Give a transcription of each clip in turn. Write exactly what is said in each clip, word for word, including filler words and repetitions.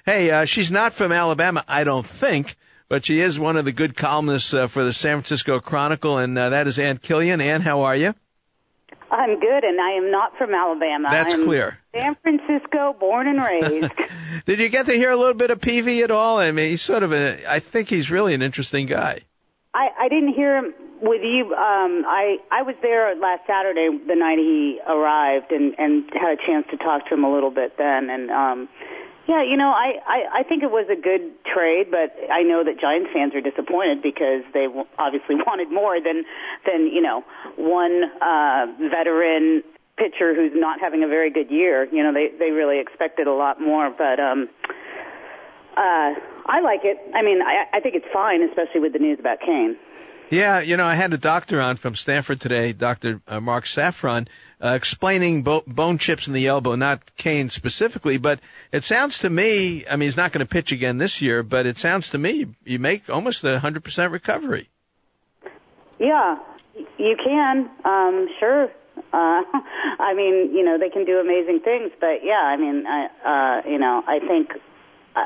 Hey, uh, she's not from Alabama, I don't think, but she is one of the good columnists uh, for the San Francisco Chronicle, and uh, that is Ann Killian. Ann, how are you? I'm good, and I am not from Alabama. That's I'm clear. San Francisco, born and raised. Did you get to hear a little bit of Peavy at all? I mean, he's sort of a, I think he's really an interesting guy. I, I didn't hear him with you. Um, I, I was there last Saturday, the night he arrived, and, and had a chance to talk to him a little bit then. And, um, yeah, you know, I, I, I think it was a good trade, but I know that Giants fans are disappointed because they obviously wanted more than, than you know, one uh, veteran pitcher who's not having a very good year. You know, they, they really expected a lot more, but um, uh, I like it. I mean, I, I think it's fine, especially with the news about Kane. Yeah, you know, I had a doctor on from Stanford today, Doctor Uh, Mark Saffron, uh, explaining bo- bone chips in the elbow, not Kane specifically, but it sounds to me, I mean, he's not going to pitch again this year, but it sounds to me you make almost a one hundred percent recovery. Yeah, you can, um, sure. Uh, I mean, you know, they can do amazing things, but yeah, I mean, I, uh, you know, I think uh,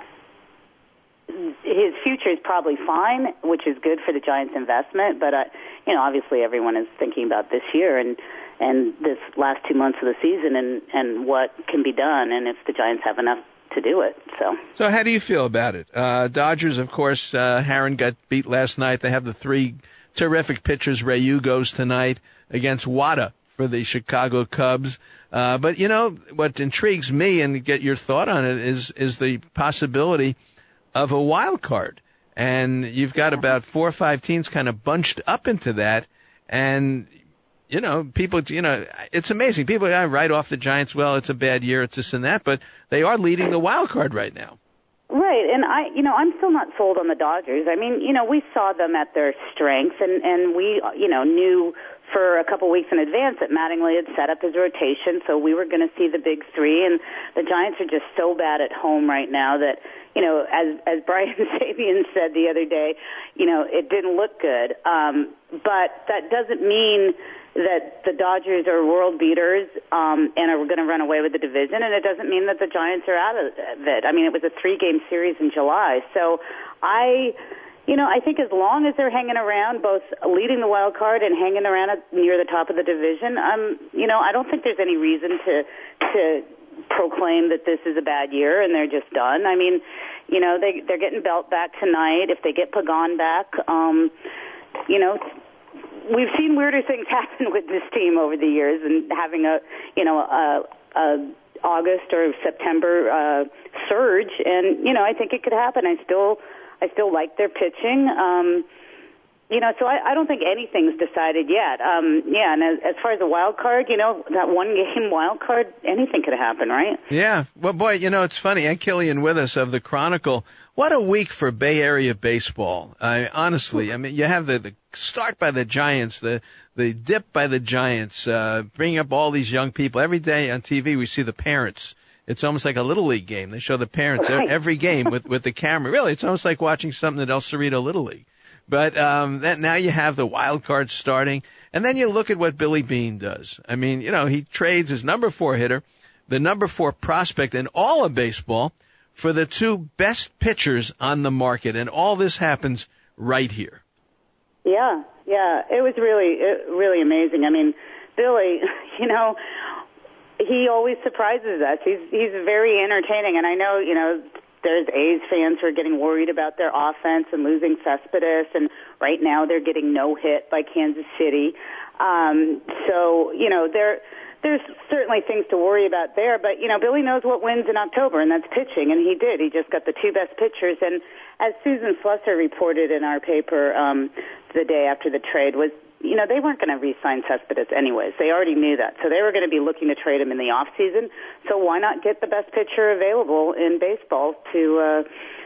his future is probably fine, which is good for the Giants' investment. But uh, you know, obviously, everyone is thinking about this year and and this last two months of the season and and what can be done, and if the Giants have enough to do it. So, so how do you feel about it? Uh, Dodgers, of course, uh, Herron got beat last night. They have the three terrific pitchers. Ryu goes tonight against Wada for the Chicago Cubs. Uh, but, you know, what intrigues me, and get your thought on it, is is the possibility of a wild card. And you've got about four or five teams kind of bunched up into that. And, you know, people, you know, it's amazing. People uh, write off the Giants, well, it's a bad year, it's this and that. But they are leading the wild card right now. Right, and I, you know, I'm still not sold on the Dodgers. I mean, you know, we saw them at their strengths, and, and we, you know, knew for a couple weeks in advance that Mattingly had set up his rotation, so we were going to see the big three, and the Giants are just so bad at home right now that, you know, as as Brian Sabian said the other day, you know, it didn't look good. Um, but that doesn't mean that the Dodgers are world beaters um, and are going to run away with the division, and it doesn't mean that the Giants are out of it. I mean, it was a three-game series in July, so I... You know, I think as long as they're hanging around, both leading the wild card and hanging around at, near the top of the division, um, you know, I don't think there's any reason to to proclaim that this is a bad year and they're just done. I mean, you know, they they're getting Belt back tonight. If they get Pagan back, um, you know, we've seen weirder things happen with this team over the years, and having a you know a, a August or September uh, surge, and you know, I think it could happen. I still. I still like their pitching. Um, you know, so I, I don't think anything's decided yet. Um, yeah, and as, as far as the wild card, you know, that one-game wild card, anything could happen, right? Yeah. Well, boy, you know, it's funny. Ann Killian with us of the Chronicle. What a week for Bay Area baseball. I, honestly, I mean, you have the, the start by the Giants, the the dip by the Giants, uh, bringing up all these young people. Every day on T V we see the parents. It's almost like a Little League game. They show the parents right. every game with, with the camera. Really, it's almost like watching something at El Cerrito Little League. But um, that now you have the wild card starting, and then you look at what Billy Beane does. I mean, you know, he trades his number four hitter, the number four prospect in all of baseball, for the two best pitchers on the market, and all this happens right here. Yeah, yeah, it was really, really amazing. I mean, Billy, you know, he always surprises us. He's he's very entertaining, and I know, you know, there's A's fans who are getting worried about their offense and losing Cespedes, and right now they're getting no hit by Kansas City. Um, so, you know, there there's certainly things to worry about there, but, you know, Billy knows what wins in October, and that's pitching, and he did. He just got the two best pitchers, and as Susan Slusser reported in our paper um, the day after the trade, was you know, they weren't going to re-sign Cespedes anyways. They already knew that. So they were going to be looking to trade him in the off-season. So why not get the best pitcher available in baseball to uh,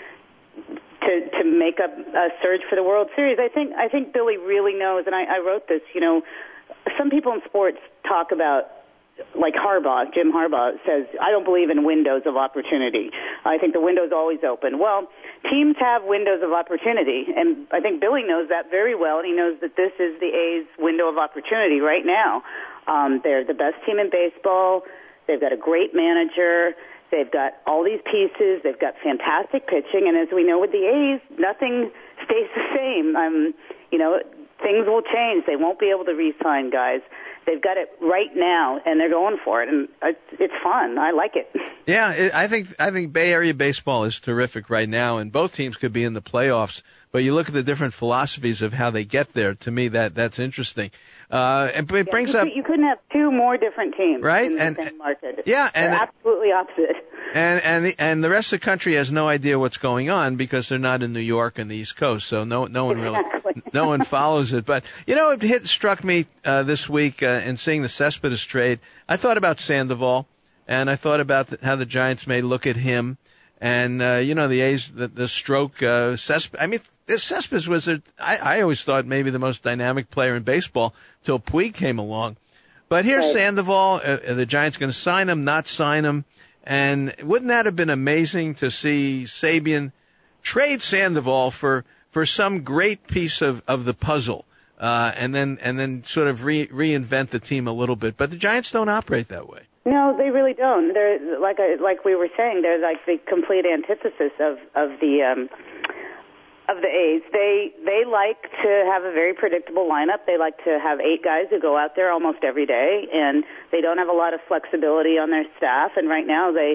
to to make a, a surge for the World Series? I think I think Billy really knows, and I, I wrote this, you know, some people in sports talk about, like Harbaugh, Jim Harbaugh says, I don't believe in windows of opportunity. I think the window's always open. Well, teams have windows of opportunity, and I think Billy knows that very well, and he knows that this is the A's window of opportunity right now. Um, they're the best team in baseball. They've got a great manager. They've got all these pieces. They've got fantastic pitching. And as we know with the A's, nothing stays the same. Um, you know, things will change. They won't be able to re-sign guys. They've got it right now, and they're going for it, and it's fun. I like it. Yeah, I think I think Bay Area baseball is terrific right now, and both teams could be in the playoffs. But you look at the different philosophies of how they get there. To me, that that's interesting. Uh, and it brings yeah, up you couldn't have two more different teams, right? In the and same market. Yeah, and they're absolutely opposite. And and the, and the rest of the country has no idea what's going on because they're not in New York and the East Coast, so no no one really exactly. no one follows it. But you know, it hit struck me uh, this week uh, in seeing the Cespedes trade. I thought about Sandoval, and I thought about the, how the Giants may look at him, and uh, you know, the A's the, the stroke uh, Cespedes. I mean, this Cespedes was a, I, I always thought maybe the most dynamic player in baseball till Puig came along. But here's right. Sandoval. Uh, are the Giants going to sign him? Not sign him? And wouldn't that have been amazing to see Sabian trade Sandoval for, for some great piece of, of the puzzle, uh, and then and then sort of re, reinvent the team a little bit? But the Giants don't operate that way. No, they really don't. They're like I, like we were saying. They're like the complete antithesis of of the um, of the A's. They they like to have a very predictable lineup. They like to have eight guys who go out there almost every day, and they don't have a lot of flexibility on their staff. And right now they,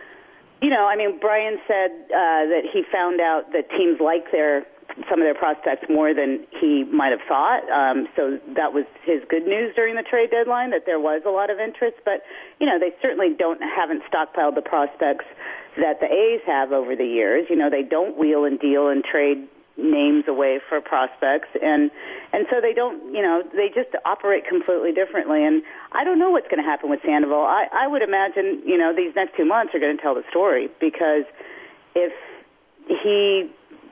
you know, I mean, Brian said uh, that he found out that teams like their some of their prospects more than he might have thought. Um, so that was his good news during the trade deadline, that there was a lot of interest. But, you know, they certainly don't haven't stockpiled the prospects that the A's have over the years. You know, they don't wheel and deal and trade names away for prospects, and and so they don't, you know, they just operate completely differently. And I don't know what's going to happen with Sandoval. I, I would imagine, you know, these next two months are going to tell the story, because if he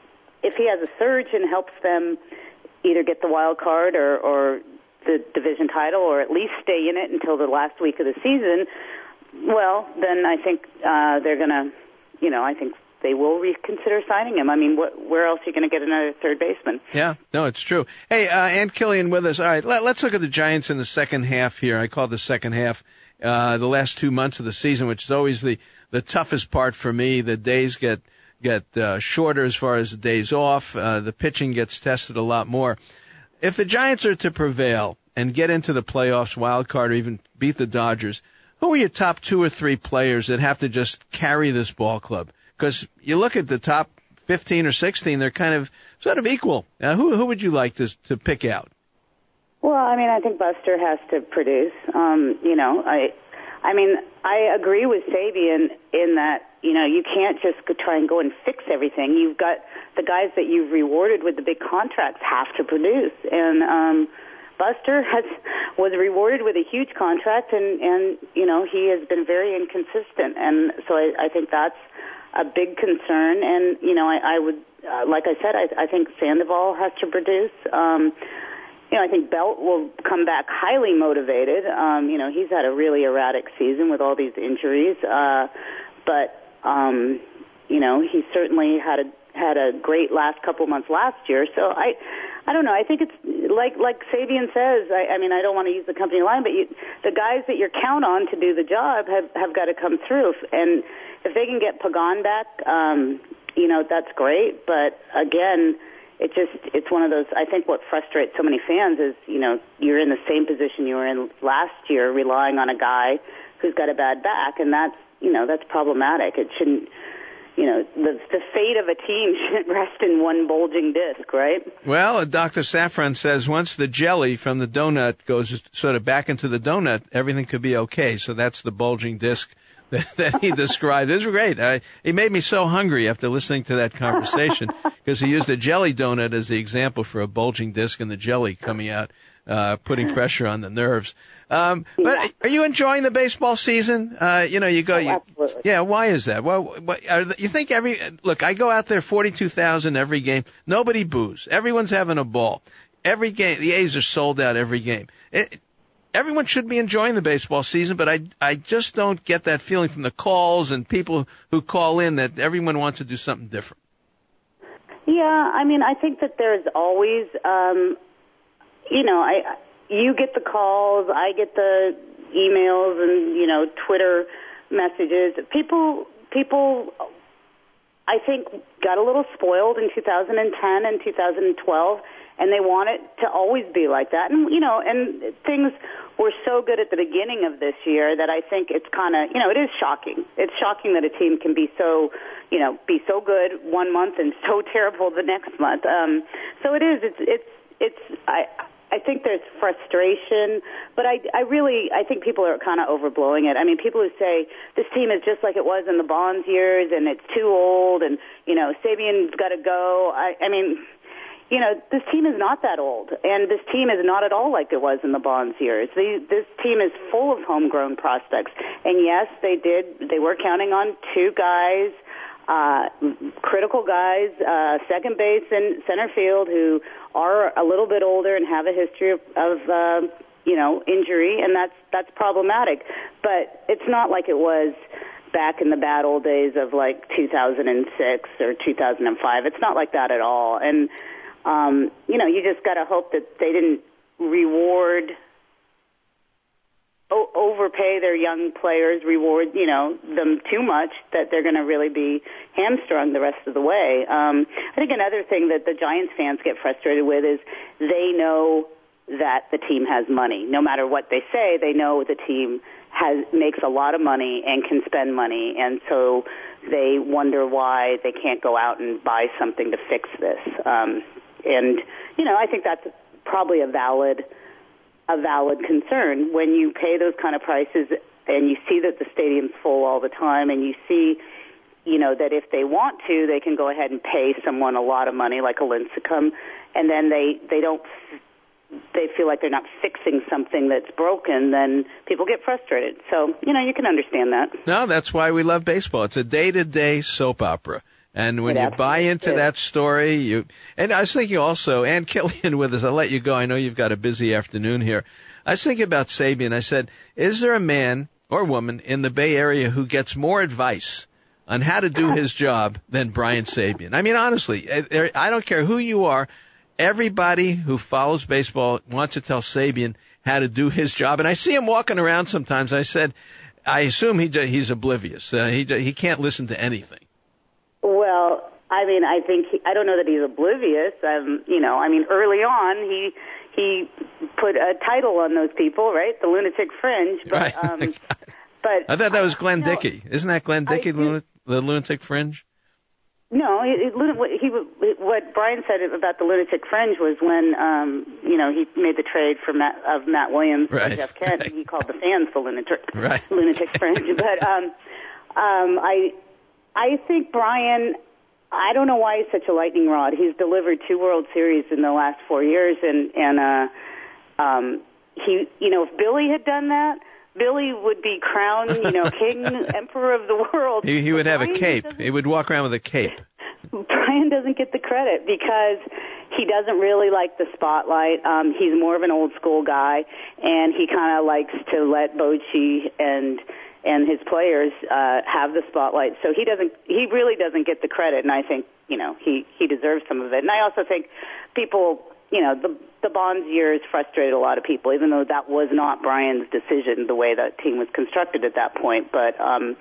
if he has a surge and helps them either get the wild card or, or the division title, or at least stay in it until the last week of the season, well, then I think uh, they're going to, you know, I think they will reconsider signing him. I mean, what, where else are you going to get another third baseman? Yeah, no, it's true. Hey, uh, Ann Killian with us. All right, let, let's look at the Giants in the second half here. I call it the second half, uh, the last two months of the season, which is always the, the toughest part for me. The days get get uh, shorter as far as the days off. Uh, the pitching gets tested a lot more. If the Giants are to prevail and get into the playoffs, wild card, or even beat the Dodgers, who are your top two or three players that have to just carry this ball club? Because you look at the top fifteen or sixteen, they're kind of sort of equal. Uh, who who would you like to to pick out? Well, I mean, I think Buster has to produce. Um, you know, I, I mean, I agree with Sabian in that, you know, you can't just go try and go and fix everything. You've got the guys that you've rewarded with the big contracts have to produce, and um, Buster has was rewarded with a huge contract, and and you know, he has been very inconsistent, and so I, I think that's a big concern. And you know, I, I would, uh, like I said, I, I think Sandoval has to produce. Um, you know, I think Belt will come back highly motivated. Um, you know, he's had a really erratic season with all these injuries, uh, but um, you know, he certainly had a had a great last couple months last year. So I, I don't know. I think it's like like Sabian says. I, I mean, I don't want to use the company line, but you, the guys that you count on to do the job have have got to come through. And if they can get Pagan back, um, you know, that's great. But again, it just it's one of those. I think what frustrates so many fans is, you know, you're in the same position you were in last year, relying on a guy who's got a bad back, and that's you know that's problematic. It shouldn't. You know, the the fate of a team shouldn't rest in one bulging disc, right? Well, Doctor Safran says once the jelly from the donut goes sort of back into the donut, everything could be okay. So that's the bulging disc that, that he described. It was great. I, he made me so hungry after listening to that conversation because he used a jelly donut as the example for a bulging disc and the jelly coming out, uh, putting pressure on the nerves. Um, but yeah. Are you enjoying the baseball season? Uh, you know, you go, oh, you, absolutely. yeah, why is that? Well, what, are, you think every, look, I go out there forty-two thousand every game. Nobody boos. Everyone's having a ball. Every game, the A's are sold out every game. It, everyone should be enjoying the baseball season, but I, I just don't get that feeling from the calls and people who call in that everyone wants to do something different. Yeah, I mean, I think that there's always, um, you know, I, you get the calls, I get the emails and, you know, Twitter messages. People, people, I think, got a little spoiled in two thousand ten and two thousand twelve, and they want it to always be like that. And, you know, and things were so good at the beginning of this year that I think it's kind of, you know, it is shocking. It's shocking that a team can be so, you know, be so good one month and so terrible the next month. Um, so it is. It's, it's, it's, I, I think there's frustration, but I, I really, I think people are kind of overblowing it. I mean, people who say this team is just like it was in the Bonds years and it's too old and, you know, Sabian's got to go. I, I mean, you know, this team is not that old, and this team is not at all like it was in the Bonds years. The, this team is full of homegrown prospects, and yes, they did, they were counting on two guys, uh, critical guys, uh, second base and center field, who are a little bit older and have a history of, of uh, you know, injury, and that's that's problematic. But it's not like it was back in the bad old days of like two thousand six or two thousand five. It's not like that at all. And um, you know, you just got to hope that they didn't reward. O- overpay their young players, reward, you know, them too much, that they're going to really be hamstrung the rest of the way. Um, I think another thing that the Giants fans get frustrated with is they know that the team has money. No matter what they say, they know the team has makes a lot of money and can spend money, and so they wonder why they can't go out and buy something to fix this. Um, and, you know, I think that's probably a valid a valid concern when you pay those kind of prices and you see that the stadium's full all the time, and you see, you know, that if they want to, they can go ahead and pay someone a lot of money like a Lincecum, and then they, they don't, they feel like they're not fixing something that's broken, then people get frustrated. So, you know, you can understand that. No, that's why we love baseball. It's a day-to-day soap opera. And when you buy into that story, you, and I was thinking also, Ann Killian with us, I'll let you go. I know you've got a busy afternoon here. I was thinking about Sabian. I said, is there a man or woman in the Bay Area who gets more advice on how to do his job than Brian Sabian? I mean, honestly, I don't care who you are. Everybody who follows baseball wants to tell Sabian how to do his job. And I see him walking around sometimes. I said, I assume he he's oblivious. Uh, he he can't listen to anything. Well, I mean, I think he, I don't know that he's oblivious. Um, you know, I mean, early on he he put a title on those people, right? The Lunatic Fringe. But, right. Um, but I thought that was Glenn no, Dickey. Isn't that Glenn Dickey, the, the Lunatic Fringe? No, he, he, he what Brian said about the Lunatic Fringe was when um, you know he made the trade for Matt, of Matt Williams right, and Jeff Kent. Right. He called the fans the Lunatic right. Lunatic Fringe. But um, um, I. I think Brian, I don't know why he's such a lightning rod. He's delivered two World Series in the last four years, and and uh, um, he, you know, if Billy had done that, Billy would be crowned, you know, king, emperor of the world. He, he would but have Brian a cape. He would walk around with a cape. Brian doesn't get the credit because he doesn't really like the spotlight. Um, he's more of an old school guy, and he kind of likes to let Bochy and and his players uh, have the spotlight. So he doesn't. He really doesn't get the credit, and I think you know he he deserves some of it. And I also think people, you know, the the Bonds years frustrated a lot of people, even though that was not Brian's decision, the way that team was constructed at that point. But um,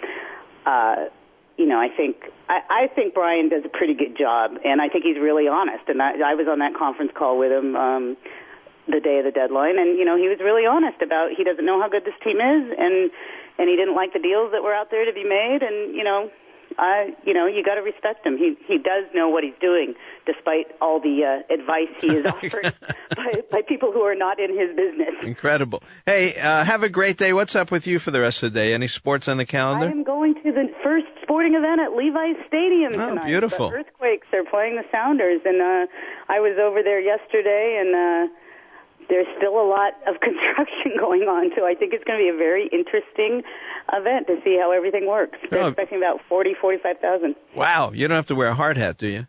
uh, you know, I think I, I think Brian does a pretty good job, and I think he's really honest. And I, I was on that conference call with him um, the day of the deadline, and you know, he was really honest about he doesn't know how good this team is, and and he didn't like the deals that were out there to be made, and you know. I, you know, you got to respect him. He he does know what he's doing, despite all the uh, advice he is offered by, by people who are not in his business. Incredible. Hey, uh, have a great day. What's up with you for the rest of the day? Any sports on the calendar? I am going to the first sporting event at Levi's Stadium tonight. Oh, beautiful. The Earthquakes are playing the Sounders, and uh, I was over there yesterday, and uh, there's still a lot of construction going on, so I think it's going to be a very interesting event to see how everything works. They're oh. expecting about forty, forty-five thousand. Wow. You don't have to wear a hard hat, do you?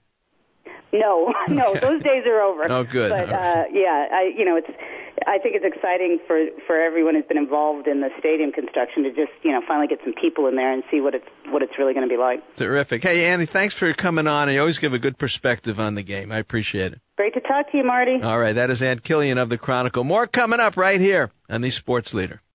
No, no, those days are over. Oh, good. But, right. uh, yeah, I, you know, it's, I think it's exciting for, for everyone who's been involved in the stadium construction to just, you know, finally get some people in there and see what it's, what it's really going to be like. Terrific. Hey, Annie, thanks for coming on. You always give a good perspective on the game. I appreciate it. Great to talk to you, Marty. All right. That is Ann Killian of the Chronicle. More coming up right here on the Sports Leader.